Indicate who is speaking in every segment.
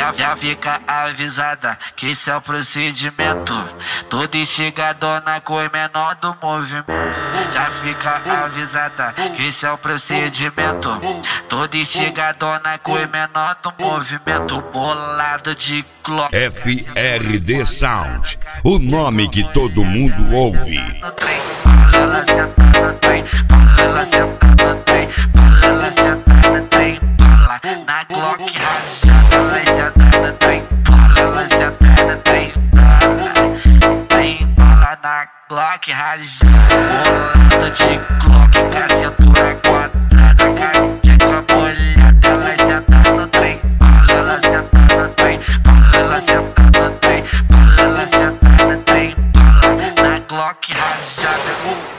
Speaker 1: Já fica avisada que esse é o procedimento. Toda instigadona com o menor do movimento. Já fica avisada que esse é o procedimento. Toda instigadona com o menor do movimento. Bolado de Glock.
Speaker 2: FRD Sound, o nome que todo mundo ouve.
Speaker 1: Ela senta no trem, ela senta no trem, ela senta no trem, na Glock rachada, ela senta no trem, ela senta no trem, tem bala na Glock rachada, bolado de Glock, com a cintura quadrada, cacheca molhada, ela senta no trem, ela senta no trem, ela senta no trem, ela senta no trem, na Glock rachada.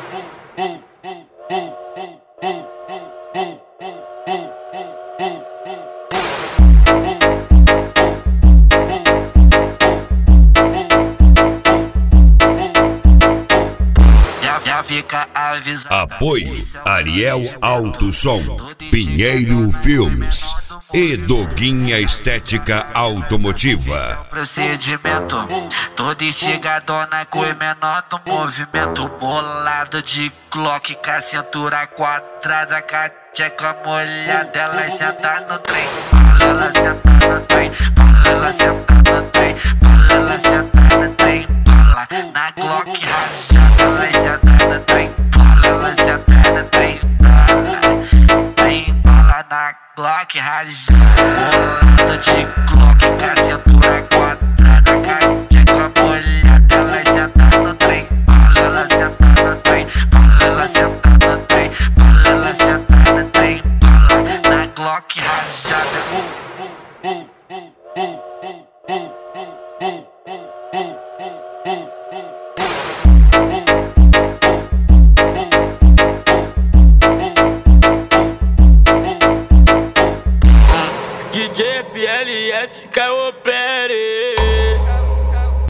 Speaker 1: Já fica avisado.
Speaker 2: Apoio Ariel Alto Som, Pinheiro Filmes e Doguinha Estética Automotiva.
Speaker 1: Procedimento, toda instigadona com o menor do movimento. Bolado de Glock, com a cintura quadrada, cacheca molhada, ela senta no trem, ela senta no trem, ela senta no trem, ela senta no trem, na Glock rachada, ela senta no trem, ela senta no trem, tem bala na Glock rachada, bolado de Glock, com a cintura quadrada, cacheca molhada, ela senta no trem, ela senta no trem, ela senta no trem, ela senta no trem, na Glock rachada.
Speaker 3: DJ FLS Caio Pérez.